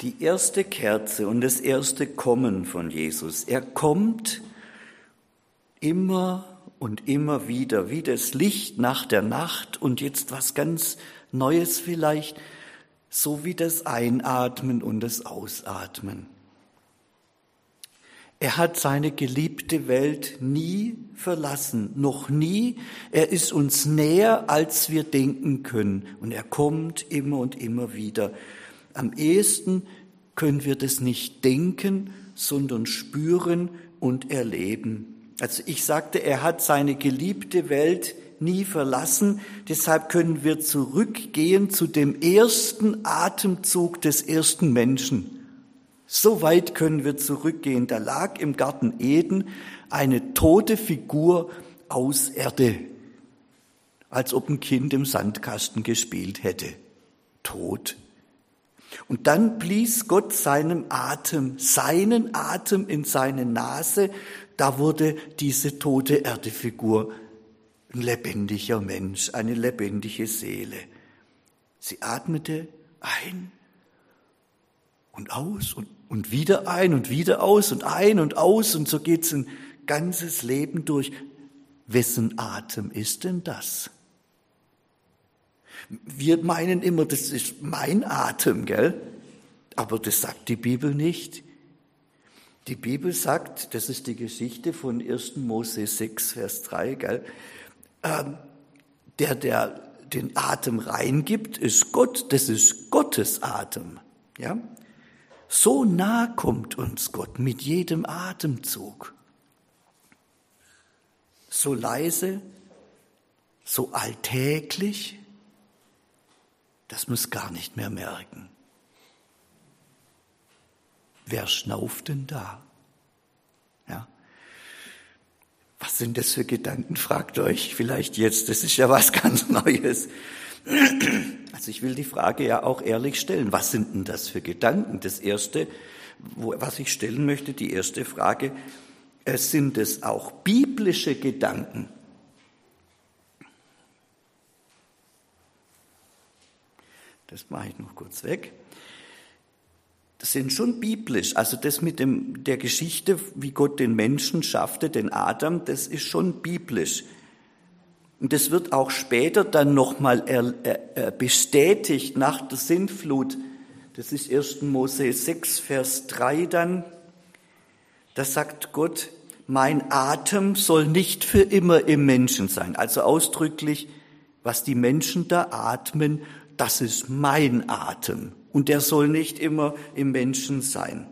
Die erste Kerze und das erste Kommen von Jesus. Er kommt immer und immer wieder, wie das Licht nach der Nacht und jetzt was ganz Neues vielleicht, so wie das Einatmen und das Ausatmen. Er hat seine geliebte Welt nie verlassen, noch nie. Er ist uns näher, als wir denken können. Und er kommt immer und immer wieder. Am ehesten können wir das nicht denken, sondern spüren und erleben. Also ich sagte, er hat seine geliebte Welt nie verlassen. Deshalb können wir zurückgehen zu dem ersten Atemzug des ersten Menschen. So weit können wir zurückgehen. Da lag im Garten Eden eine tote Figur aus Erde, als ob ein Kind im Sandkasten gespielt hätte. Tot. Und dann blies Gott seinen Atem in seine Nase. Da wurde diese tote Erdefigur ein lebendiger Mensch, eine lebendige Seele. Sie atmete ein und aus und wieder ein und wieder aus und ein und aus und so geht's ein ganzes Leben durch. Wessen Atem ist denn das? Wir meinen immer, das ist mein Atem, gell? Aber das sagt die Bibel nicht. Die Bibel sagt, das ist die Geschichte von 1. Mose 6, Vers 3, gell? Der den Atem reingibt, ist Gott, das ist Gottes Atem, ja? So nah kommt uns Gott mit jedem Atemzug. So leise, so alltäglich, dass wir es gar nicht mehr merken. Wer schnauft denn da? Ja. Was sind das für Gedanken, fragt euch vielleicht jetzt. Das ist ja was ganz Neues. Also ich will die Frage ja auch ehrlich stellen. Was sind denn das für Gedanken? Das Erste, was ich stellen möchte, die erste Frage, sind es auch biblische Gedanken? Das mache ich noch kurz weg. Das sind schon biblisch. Also das mit der Geschichte, wie Gott den Menschen schaffte, den Adam, das ist schon biblisch. Und das wird auch später dann nochmal bestätigt nach der Sintflut. Das ist 1. Mose 6, Vers 3 dann. Da sagt Gott, mein Atem soll nicht für immer im Menschen sein. Also ausdrücklich, was die Menschen da atmen, das ist mein Atem. Und der soll nicht immer im Menschen sein.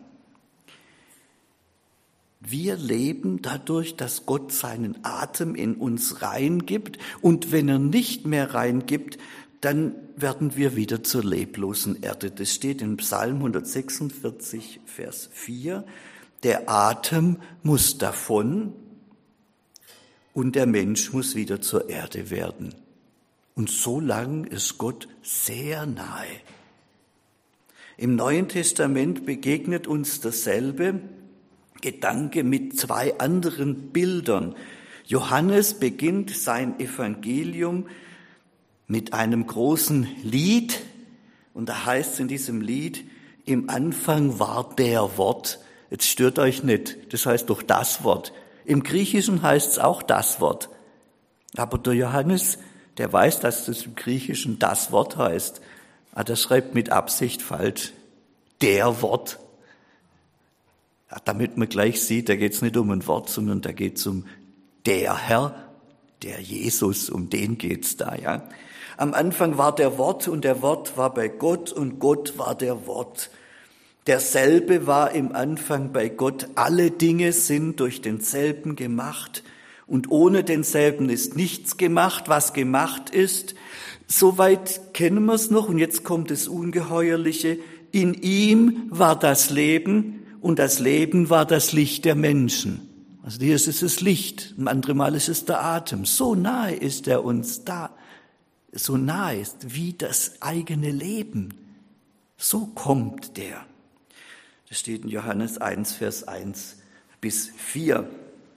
Wir leben dadurch, dass Gott seinen Atem in uns reingibt. Und wenn er nicht mehr reingibt, dann werden wir wieder zur leblosen Erde. Das steht in Psalm 146, Vers 4. Der Atem muss davon und der Mensch muss wieder zur Erde werden. Und so lang ist Gott sehr nahe. Im Neuen Testament begegnet uns dasselbe Gedanke mit zwei anderen Bildern. Johannes beginnt sein Evangelium mit einem großen Lied und da heißt es in diesem Lied, im Anfang war der Wort. Jetzt stört euch nicht, das heißt doch das Wort. Im Griechischen heißt es auch das Wort. Aber der Johannes, der weiß, dass das im Griechischen das Wort heißt. Aber der schreibt mit Absicht falsch. Der Wort. Ja, damit man gleich sieht, da geht es nicht um ein Wort, sondern da geht es um der Herr, der Jesus, um den geht's da, ja. Am Anfang war der Wort und der Wort war bei Gott und Gott war der Wort. Derselbe war im Anfang bei Gott. Alle Dinge sind durch denselben gemacht und ohne denselben ist nichts gemacht, was gemacht ist. Soweit kennen wir es noch und jetzt kommt das Ungeheuerliche. In ihm war das Leben und das Leben war das Licht der Menschen. Also hier ist es das Licht, ein anderes Mal ist es der Atem. So nahe ist er uns da, so nahe ist wie das eigene Leben. So kommt der. Das steht in Johannes 1, Vers 1 bis 4.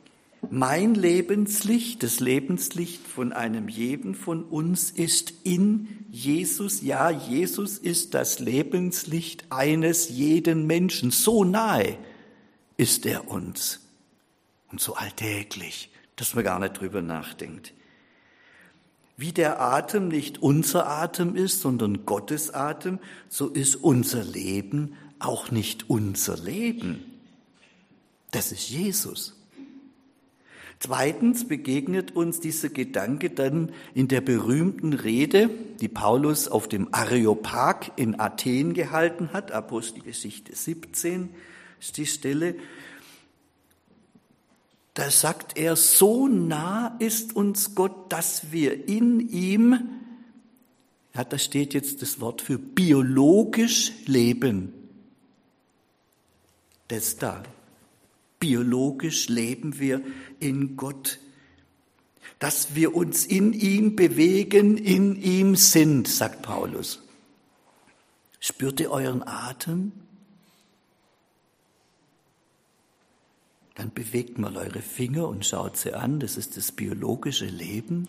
Mein Lebenslicht, das Lebenslicht von einem jeden von uns ist in Jesus. Ja, Jesus ist das Lebenslicht eines jeden Menschen. So nahe ist er uns und so alltäglich, dass man gar nicht drüber nachdenkt. Wie der Atem nicht unser Atem ist, sondern Gottes Atem, so ist unser Leben auch nicht unser Leben. Das ist Jesus. Zweitens begegnet uns dieser Gedanke dann in der berühmten Rede, die Paulus auf dem Areopag in Athen gehalten hat, Apostelgeschichte 17 ist die Stelle. Da sagt er, so nah ist uns Gott, dass wir in ihm, ja, da steht jetzt das Wort für biologisch leben. Das da. Biologisch leben wir in Gott. Dass wir uns in ihm bewegen, in ihm sind, sagt Paulus. Spürt ihr euren Atem? Dann bewegt mal eure Finger und schaut sie an, das ist das biologische Leben.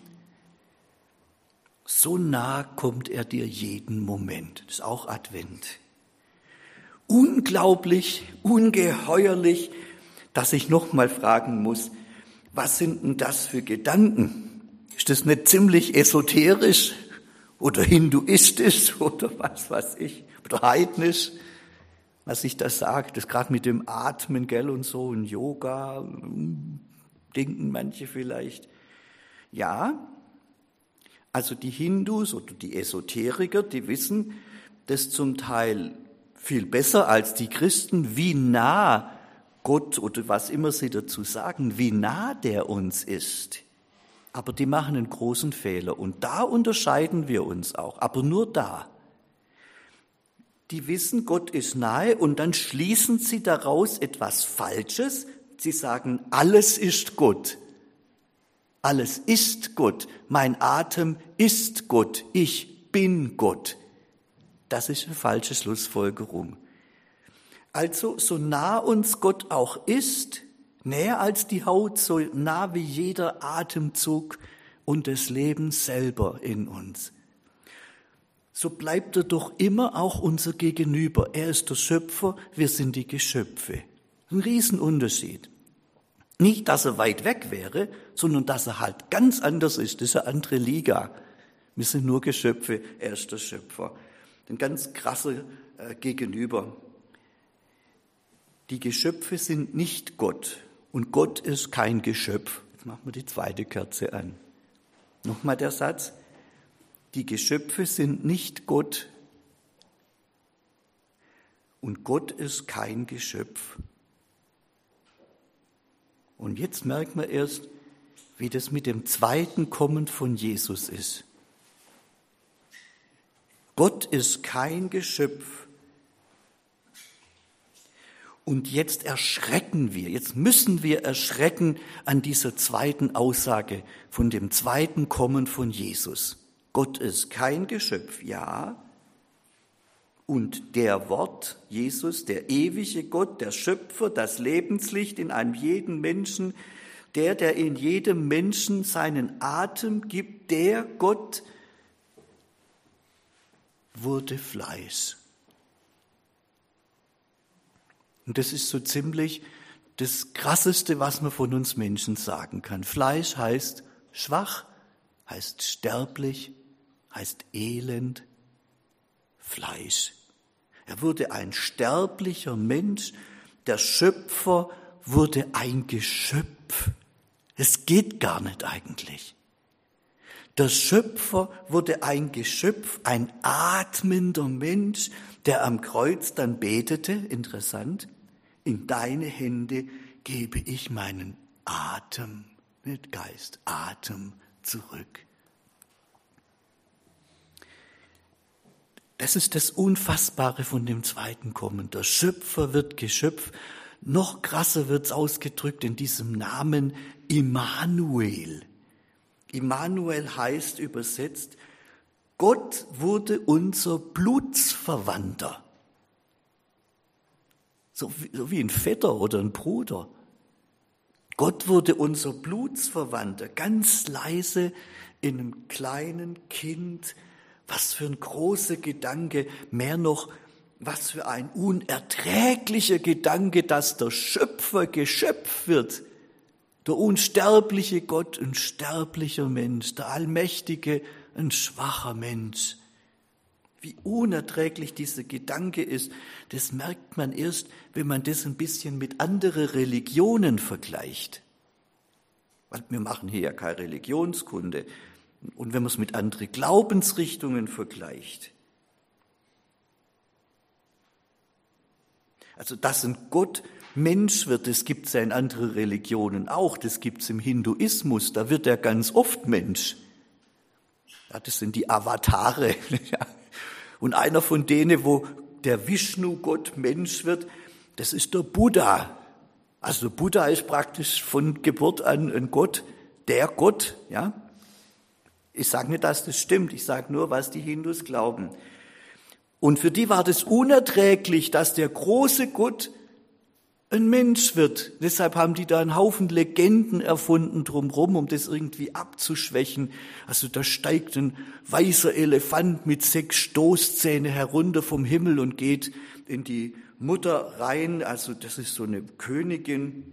So nah kommt er dir jeden Moment, das ist auch Advent. Unglaublich, ungeheuerlich, dass ich nochmal fragen muss, was sind denn das für Gedanken? Ist das nicht ziemlich esoterisch oder hinduistisch oder was weiß ich, oder heidnisch? Was ich da sage, das gerade mit dem Atmen, gell, und so, und Yoga, denken manche vielleicht. Ja, also die Hindus oder die Esoteriker, die wissen das zum Teil viel besser als die Christen, wie nah Gott oder was immer sie dazu sagen, wie nah der uns ist. Aber die machen einen großen Fehler und da unterscheiden wir uns auch, aber nur da. Die wissen, Gott ist nahe und dann schließen sie daraus etwas Falsches. Sie sagen, alles ist Gott. Alles ist Gott. Mein Atem ist Gott. Ich bin Gott. Das ist eine falsche Schlussfolgerung. Also, so nah uns Gott auch ist, näher als die Haut, so nah wie jeder Atemzug und das Leben selber in uns. So bleibt er doch immer auch unser Gegenüber. Er ist der Schöpfer, wir sind die Geschöpfe. Ein Riesenunterschied. Nicht, dass er weit weg wäre, sondern dass er halt ganz anders ist. Das ist eine andere Liga. Wir sind nur Geschöpfe, er ist der Schöpfer. Ein ganz krasser Gegenüber. Die Geschöpfe sind nicht Gott und Gott ist kein Geschöpf. Jetzt machen wir die zweite Kerze an. Nochmal der Satz. Die Geschöpfe sind nicht Gott und Gott ist kein Geschöpf. Und jetzt merkt man erst, wie das mit dem zweiten Kommen von Jesus ist. Gott ist kein Geschöpf. Und jetzt erschrecken wir, jetzt müssen wir erschrecken an dieser zweiten Aussage von dem zweiten Kommen von Jesus. Gott ist kein Geschöpf, ja. Und der Wort, Jesus, der ewige Gott, der Schöpfer, das Lebenslicht in einem jeden Menschen, der in jedem Menschen seinen Atem gibt, der Gott wurde Fleisch. Und das ist so ziemlich das Krasseste, was man von uns Menschen sagen kann. Fleisch heißt schwach, heißt sterblich, heißt elend, Fleisch. Er wurde ein sterblicher Mensch, der Schöpfer wurde ein Geschöpf. Es geht gar nicht eigentlich. Der Schöpfer wurde ein Geschöpf, ein atmender Mensch, der am Kreuz dann betete, interessant, in deine Hände gebe ich meinen Atem, nicht Geist, Atem zurück. Das ist das Unfassbare von dem zweiten Kommen. Der Schöpfer wird Geschöpf. Noch krasser wird's ausgedrückt in diesem Namen Immanuel. Immanuel heißt übersetzt, Gott wurde unser Blutsverwandter. So wie ein Vetter oder ein Bruder. Gott wurde unser Blutsverwandter, ganz leise in einem kleinen Kind. Was für ein großer Gedanke, mehr noch, was für ein unerträglicher Gedanke, dass der Schöpfer Geschöpf wird. Der unsterbliche Gott, ein sterblicher Mensch, der Allmächtige, ein schwacher Mensch. Wie unerträglich dieser Gedanke ist, das merkt man erst, wenn man das ein bisschen mit anderen Religionen vergleicht. Weil wir machen hier ja keine Religionskunde. Und wenn man es mit anderen Glaubensrichtungen vergleicht. Also, dass ein Gott Mensch wird, das gibt es ja in anderen Religionen auch, das gibt es im Hinduismus, da wird er ganz oft Mensch. Ja, das sind die Avatare. Und einer von denen, wo der Vishnu-Gott Mensch wird, das ist der Buddha. Also Buddha ist praktisch von Geburt an ein Gott, der Gott. Ja. Ich sage nicht, dass das stimmt, ich sage nur, was die Hindus glauben. Und für die war das unerträglich, dass der große Gott ein Mensch wird. Deshalb haben die da einen Haufen Legenden erfunden drumherum, um das irgendwie abzuschwächen. Also da steigt ein weißer Elefant mit 6 Stoßzähne herunter vom Himmel und geht in die Mutter rein. Also das ist so eine Königin.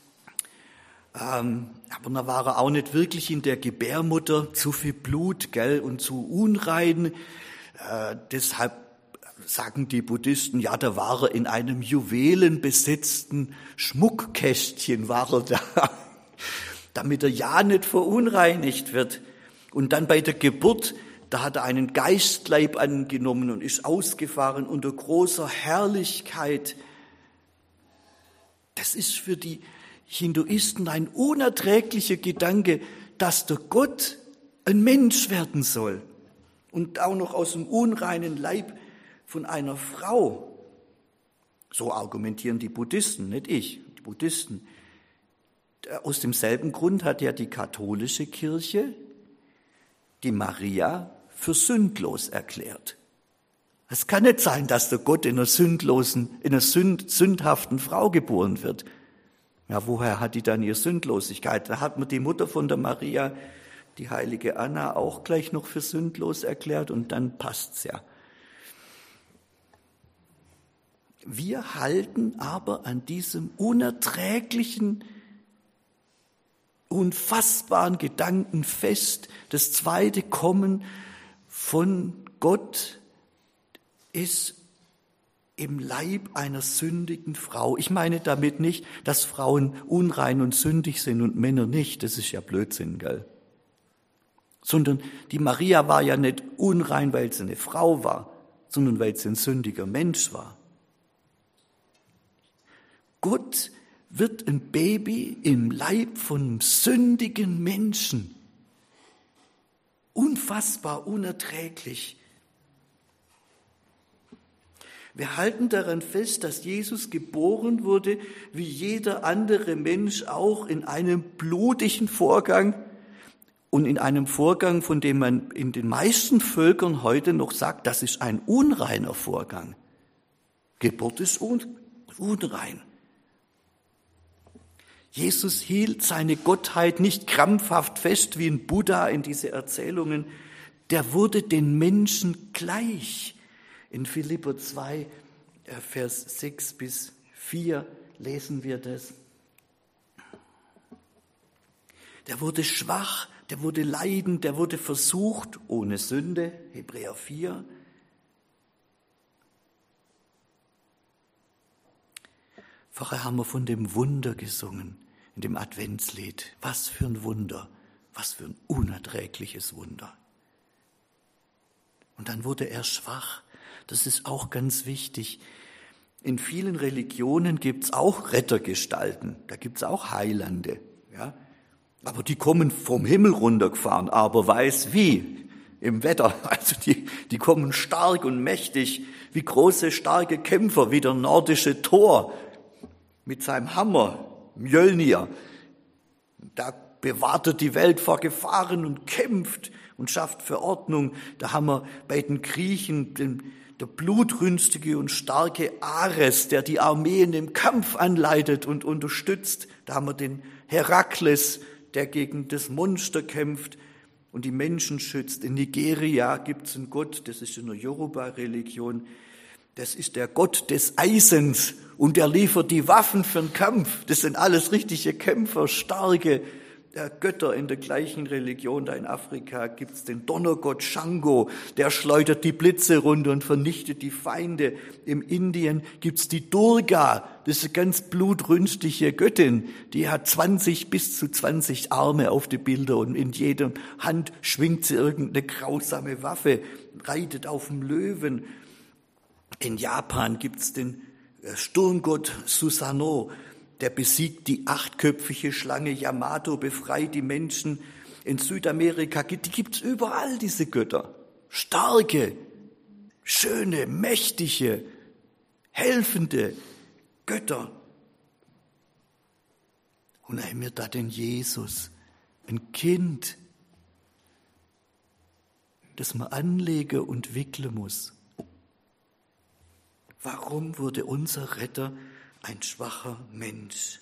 Aber da war er auch nicht wirklich in der Gebärmutter. Zu viel Blut, gell, und zu unrein. Deshalb sagen die Buddhisten, ja, da war er in einem juwelenbesetzten Schmuckkästchen, war er da, damit er ja nicht verunreinigt wird. Und dann bei der Geburt, da hat er einen Geistleib angenommen und ist ausgefahren unter großer Herrlichkeit. Das ist für die Hinduisten ein unerträglicher Gedanke, dass der Gott ein Mensch werden soll und auch noch aus dem unreinen Leib von einer Frau. So argumentieren die Buddhisten, nicht ich, die Buddhisten. Aus demselben Grund hat ja die katholische Kirche die Maria für sündlos erklärt. Es kann nicht sein, dass der Gott in einer sündhaften Frau geboren wird. Ja, woher hat die dann ihre Sündlosigkeit? Da hat man die Mutter von der Maria, die heilige Anna, auch gleich noch für sündlos erklärt und dann passt's ja. Wir halten aber an diesem unerträglichen, unfassbaren Gedanken fest. Das zweite Kommen von Gott ist im Leib einer sündigen Frau. Ich meine damit nicht, dass Frauen unrein und sündig sind und Männer nicht. Das ist ja Blödsinn, gell? Sondern die Maria war ja nicht unrein, weil sie eine Frau war, sondern weil sie ein sündiger Mensch war. Gott wird ein Baby im Leib von einem sündigen Menschen. Unfassbar, unerträglich. Wir halten daran fest, dass Jesus geboren wurde, wie jeder andere Mensch auch, in einem blutigen Vorgang und in einem Vorgang, von dem man in den meisten Völkern heute noch sagt, das ist ein unreiner Vorgang. Geburt ist unrein. Jesus hielt seine Gottheit nicht krampfhaft fest wie ein Buddha in diese Erzählungen. Der wurde den Menschen gleich. In Philipper 2, Vers 6 bis 4 lesen wir das. Der wurde schwach, der wurde leidend, der wurde versucht, ohne Sünde, Hebräer 4. Vorher haben wir von dem Wunder gesungen, in dem Adventslied. Was für ein Wunder, was für ein unerträgliches Wunder. Und dann wurde er schwach. Das ist auch ganz wichtig. In vielen Religionen gibt's auch Rettergestalten, da gibt's auch Heilande. Ja? Aber die kommen vom Himmel runtergefahren, aber weiß wie, im Wetter. Also die kommen stark und mächtig, wie große, starke Kämpfer, wie der nordische Thor mit seinem Hammer, Mjölnir. Da bewahrt er die Welt vor Gefahren und kämpft und schafft für Ordnung. Da haben wir bei den Griechen der blutrünstige und starke Ares, der die Armeen im Kampf anleitet und unterstützt. Da haben wir den Herakles, der gegen das Monster kämpft und die Menschen schützt. In Nigeria gibt es einen Gott, das ist in der Yoruba-Religion, das ist der Gott des Eisens und der liefert die Waffen für den Kampf. Das sind alles richtige Kämpfer, starke Götter in der gleichen Religion. Da in Afrika gibt es den Donnergott Shango, der schleudert die Blitze runter und vernichtet die Feinde. Im Indien gibt es die Durga, das ist eine ganz blutrünstige Göttin. Die hat 20 bis zu 20 Arme auf die Bilder und in jeder Hand schwingt sie irgendeine grausame Waffe, reitet auf dem Löwen. In Japan gibt es den Sturmgott Susanoo, der besiegt die 8-köpfige Schlange Yamato, befreit die Menschen. In Südamerika die gibt's überall, diese Götter. Starke, schöne, mächtige, helfende Götter. Und dann haben wir da den Jesus, ein Kind, das man anlegen und wickeln muss. Warum wurde unser Retter ein schwacher Mensch?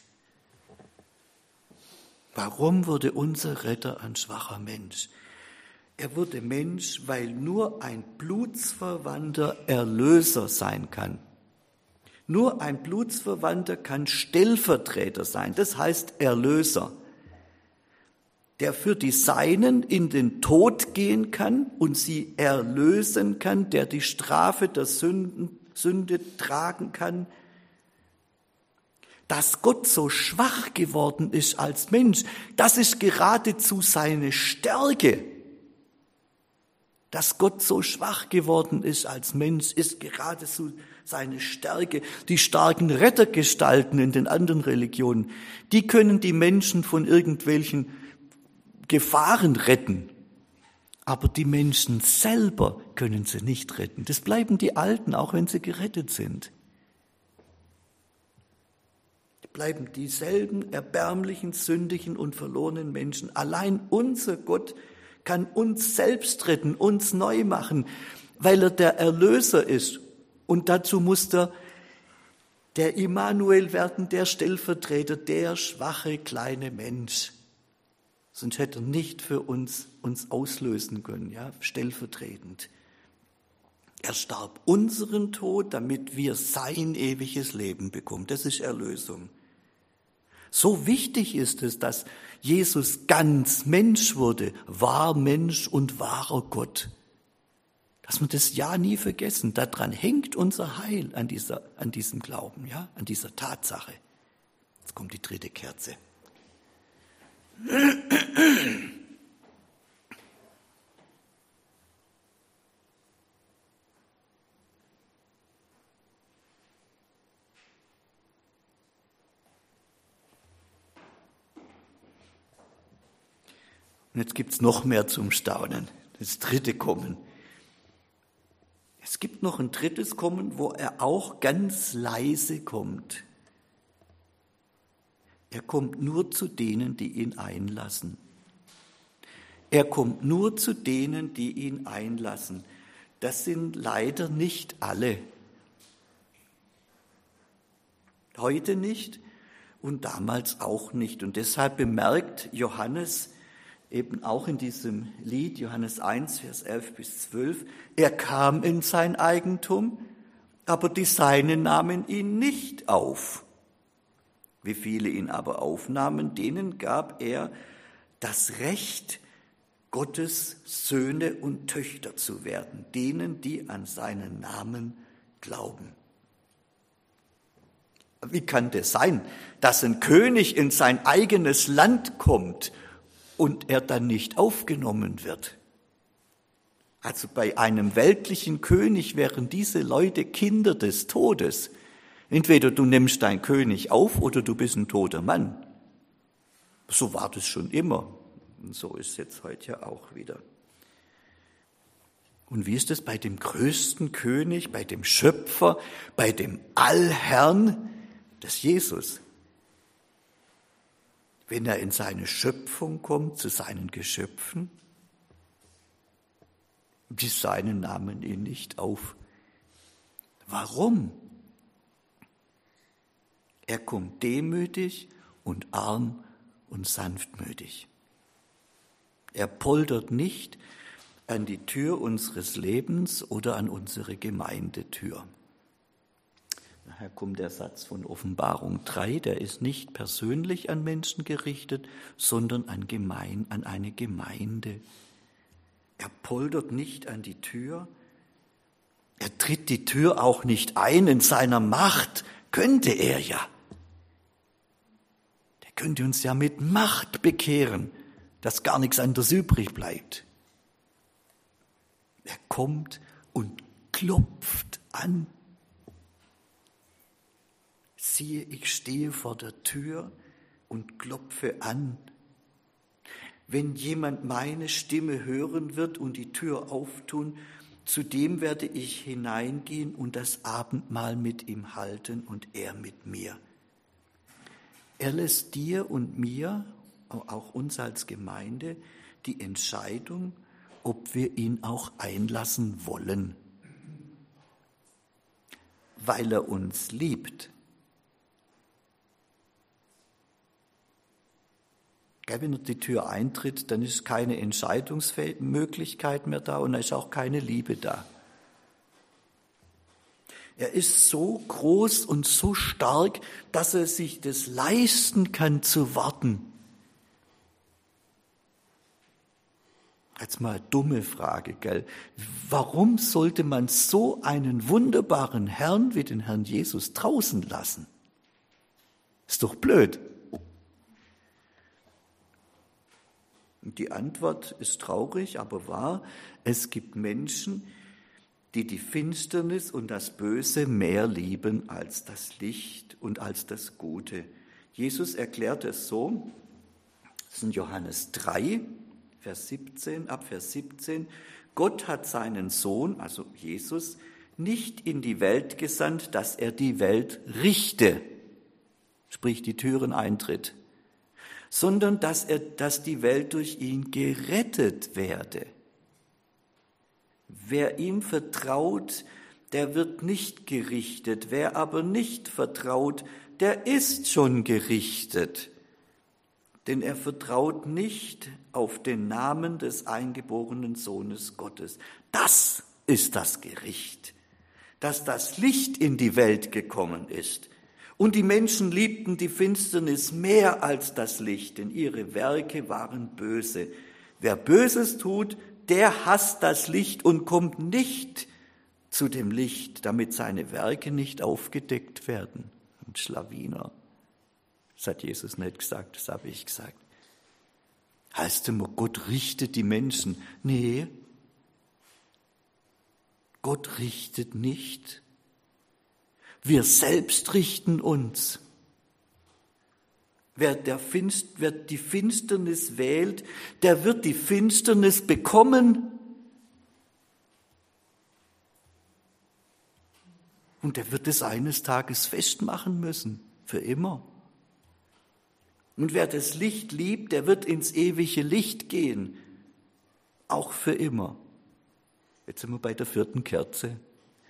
Warum wurde unser Retter ein schwacher Mensch? Er wurde Mensch, weil nur ein blutsverwandter Erlöser sein kann. Nur ein Blutsverwandter kann Stellvertreter sein, das heißt Erlöser, der für die Seinen in den Tod gehen kann und sie erlösen kann, der die Strafe der Sünde tragen kann. Dass Gott so schwach geworden ist als Mensch, das ist geradezu seine Stärke. Dass Gott so schwach geworden ist als Mensch, ist geradezu seine Stärke. Die starken Rettergestalten in den anderen Religionen, die können die Menschen von irgendwelchen Gefahren retten. Aber die Menschen selber können sie nicht retten. Das bleiben die Alten, auch wenn sie gerettet sind. Die bleiben dieselben erbärmlichen, sündigen und verlorenen Menschen. Allein unser Gott kann uns selbst retten, uns neu machen, weil er der Erlöser ist. Und dazu muss der Immanuel werden, der Stellvertreter, der schwache kleine Mensch. Sonst hätte er nicht für uns auslösen können, ja, stellvertretend. Er starb unseren Tod, damit wir sein ewiges Leben bekommen. Das ist Erlösung. So wichtig ist es, dass Jesus ganz Mensch wurde, wahr Mensch und wahrer Gott. Dass wir das ja nie vergessen. Daran hängt unser Heil an diesem Glauben, ja, an dieser Tatsache. Jetzt kommt die dritte Kerze. Und jetzt gibt's noch mehr zum Staunen. Das dritte Kommen. Es gibt noch ein drittes Kommen, wo er auch ganz leise kommt. Er kommt nur zu denen, die ihn einlassen. Er kommt nur zu denen, die ihn einlassen. Das sind leider nicht alle. Heute nicht und damals auch nicht. Und deshalb bemerkt Johannes eben auch in diesem Lied, Johannes 1, Vers 11 bis 12, er kam in sein Eigentum, aber die Seinen nahmen ihn nicht auf. Wie viele ihn aber aufnahmen, denen gab er das Recht, Gottes Söhne und Töchter zu werden, denen, die an seinen Namen glauben. Wie kann das sein, dass ein König in sein eigenes Land kommt und er dann nicht aufgenommen wird? Also bei einem weltlichen König wären diese Leute Kinder des Todes. Entweder du nimmst deinen König auf oder du bist ein toter Mann. So war das schon immer. Und so ist es jetzt heute ja auch wieder. Und wie ist es bei dem größten König, bei dem Schöpfer, bei dem Allherrn, das Jesus? Wenn er in seine Schöpfung kommt, zu seinen Geschöpfen, die Seinen nahmen ihn nicht auf. Warum? Er kommt demütig und arm und sanftmütig. Er poltert nicht an die Tür unseres Lebens oder an unsere Gemeindetür. Daher kommt der Satz von Offenbarung 3, der ist nicht persönlich an Menschen gerichtet, sondern an eine Gemeinde. Er poltert nicht an die Tür, er tritt die Tür auch nicht ein in seiner Macht, könnte er ja. Der könnte uns ja mit Macht bekehren, dass gar nichts anderes übrig bleibt. Er kommt und klopft an. Siehe, ich stehe vor der Tür und klopfe an. Wenn jemand meine Stimme hören wird und die Tür auftun, zu dem werde ich hineingehen und das Abendmahl mit ihm halten und er mit mir. Er lässt dir und mir, auch uns als Gemeinde, die Entscheidung, ob wir ihn auch einlassen wollen, weil er uns liebt. Wenn er die Tür eintritt, dann ist keine Entscheidungsmöglichkeit mehr da und da ist auch keine Liebe da. Er ist so groß und so stark, dass er sich das leisten kann zu warten. Jetzt mal eine dumme Frage, gell? Warum sollte man so einen wunderbaren Herrn wie den Herrn Jesus draußen lassen? Ist doch blöd. Und die Antwort ist traurig, aber wahr. Es gibt Menschen, die die Finsternis und das Böse mehr lieben als das Licht und als das Gute. Jesus erklärt es so, das ist in Johannes 3, Vers 17, ab Vers 17, Gott hat seinen Sohn, also Jesus, nicht in die Welt gesandt, dass er die Welt richte, sprich die Türen eintritt, sondern dass die Welt durch ihn gerettet werde. Wer ihm vertraut, der wird nicht gerichtet. Wer aber nicht vertraut, der ist schon gerichtet. Denn er vertraut nicht auf den Namen des eingeborenen Sohnes Gottes. Das ist das Gericht, dass das Licht in die Welt gekommen ist. Und die Menschen liebten die Finsternis mehr als das Licht, denn ihre Werke waren böse. Wer Böses tut, der hasst das Licht und kommt nicht zu dem Licht, damit seine Werke nicht aufgedeckt werden. Und Schlawiner, das hat Jesus nicht gesagt, das habe ich gesagt. Heißt immer, Gott richtet die Menschen. Nee, Gott richtet nicht. Wir selbst richten uns. Wer die Finsternis wählt, der wird die Finsternis bekommen. Und er wird es eines Tages festmachen müssen, für immer. Und wer das Licht liebt, der wird ins ewige Licht gehen, auch für immer. Jetzt sind wir bei der 4. Kerze.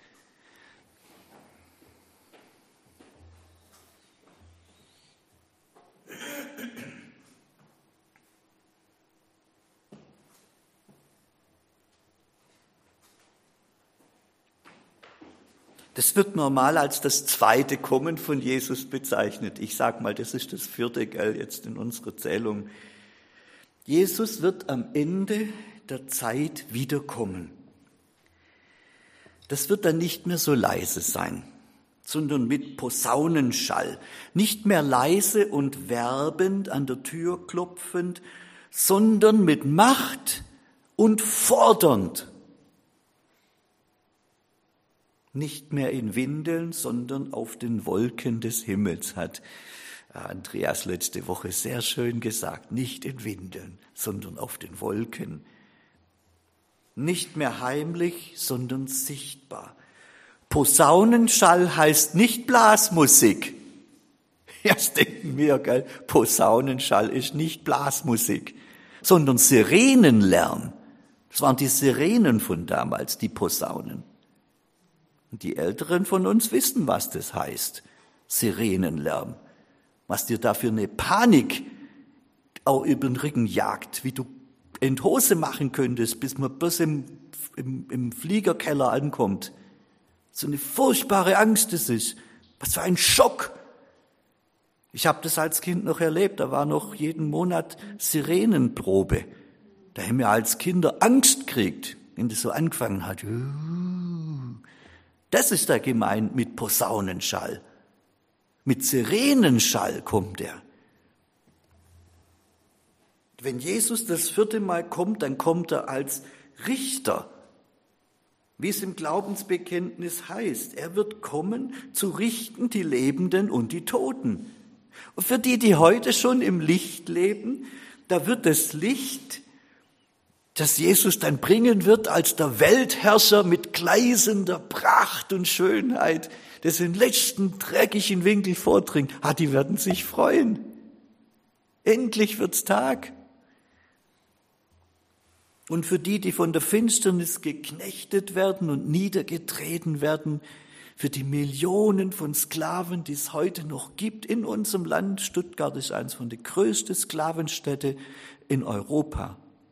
Das wird normal als das zweite Kommen von Jesus bezeichnet. Ich sag mal, das ist das 4. gell, jetzt in unserer Zählung. Jesus wird am Ende der Zeit wiederkommen. Das wird dann nicht mehr so leise sein, sondern mit Posaunenschall. Nicht mehr leise und werbend an der Tür klopfend, sondern mit Macht und fordernd. Nicht mehr in Windeln, sondern auf den Wolken des Himmels, hat Andreas letzte Woche sehr schön gesagt. Nicht in Windeln, sondern auf den Wolken. Nicht mehr heimlich, sondern sichtbar. Posaunenschall heißt nicht Blasmusik. Ja, das denken wir, gell? Posaunenschall ist nicht Blasmusik, sondern Sirenenlärm. Das waren die Sirenen von damals, die Posaunen. Und die Älteren von uns wissen, was das heißt, Sirenenlärm. Was dir da für eine Panik auch über den Rücken jagt, wie du in die Hose machen könntest, bis man bis im Fliegerkeller ankommt. So eine furchtbare Angst das ist. Was für ein Schock. Ich habe das als Kind noch erlebt, da war noch jeden Monat Sirenenprobe. Da haben wir als Kinder Angst gekriegt, wenn das so angefangen hat. Das ist da gemeint mit Posaunenschall. Mit Sirenenschall kommt er. Wenn Jesus das 4. Mal kommt, dann kommt er als Richter. Wie es im Glaubensbekenntnis heißt, er wird kommen, zu richten die Lebenden und die Toten. Und für die heute schon im Licht leben, da wird das Licht, das Jesus dann bringen wird als der Weltherrscher mit gleißender Pracht und Schönheit, das den letzten dreckigen Winkel vordringt, die werden sich freuen. Endlich wird's Tag. Und für die von der Finsternis geknechtet werden und niedergetreten werden, für die Millionen von Sklaven, die es heute noch gibt in unserem Land. Stuttgart ist eines von den größten Sklavenstädte in Europa.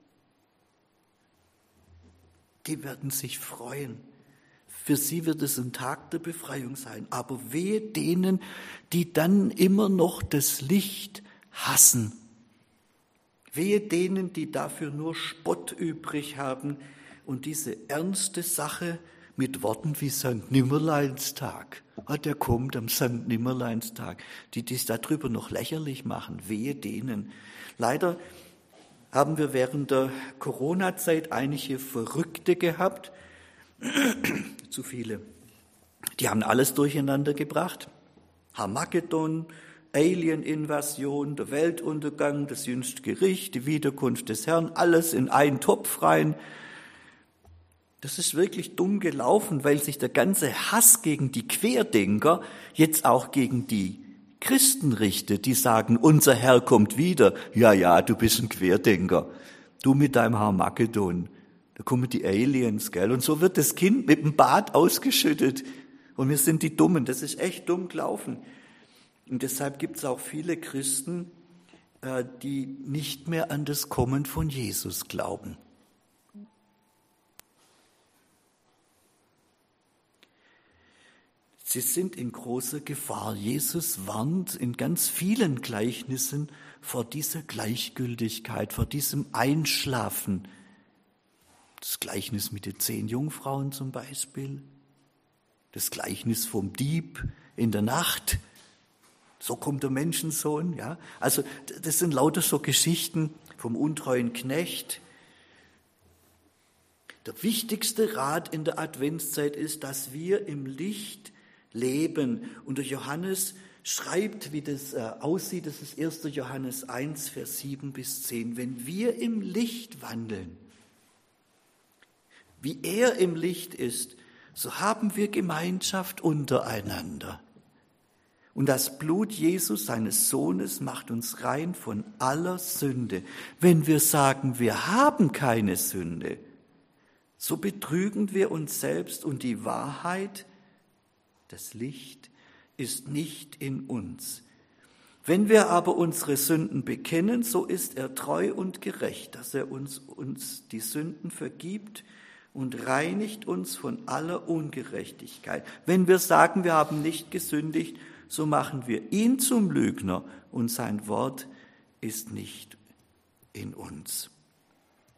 Die werden sich freuen. Für sie wird es ein Tag der Befreiung sein. Aber wehe denen, die dann immer noch das Licht hassen. Wehe denen, die dafür nur Spott übrig haben und diese ernste Sache mit Worten wie Sankt Nimmerleinstag. Der kommt am Sankt Nimmerleinstag. Die es darüber noch lächerlich machen. Wehe denen. Leider haben wir während der Corona-Zeit einige Verrückte gehabt. Zu viele. Die haben alles durcheinander gebracht. Harmagedon, Alien-Invasion, der Weltuntergang, das jüngste Gericht, die Wiederkunft des Herrn, alles in einen Topf rein. Das ist wirklich dumm gelaufen, weil sich der ganze Hass gegen die Querdenker jetzt auch gegen die Christen richtet, die sagen, unser Herr kommt wieder. Ja, du bist ein Querdenker. Du mit deinem Harmagedon. Da kommen die Aliens, gell? Und so wird das Kind mit dem Bad ausgeschüttet. Und wir sind die Dummen. Das ist echt dumm gelaufen. Und deshalb gibt es auch viele Christen, die nicht mehr an das Kommen von Jesus glauben. Sie sind in großer Gefahr. Jesus warnt in ganz vielen Gleichnissen vor dieser Gleichgültigkeit, vor diesem Einschlafen. Das Gleichnis mit den 10 Jungfrauen zum Beispiel. Das Gleichnis vom Dieb in der Nacht. So kommt der Menschensohn, ja. Also, das sind lauter so Geschichten vom untreuen Knecht. Der wichtigste Rat in der Adventszeit ist, dass wir im Licht leben. Und der Johannes schreibt, wie das aussieht, das ist 1. Johannes 1, Vers 7 bis 10. Wenn wir im Licht wandeln, wie er im Licht ist, so haben wir Gemeinschaft untereinander. Und das Blut Jesus, seines Sohnes, macht uns rein von aller Sünde. Wenn wir sagen, wir haben keine Sünde, so betrügen wir uns selbst und die Wahrheit, das Licht, ist nicht in uns. Wenn wir aber unsere Sünden bekennen, so ist er treu und gerecht, dass er uns die Sünden vergibt und reinigt uns von aller Ungerechtigkeit. Wenn wir sagen, wir haben nicht gesündigt, so machen wir ihn zum Lügner und sein Wort ist nicht in uns.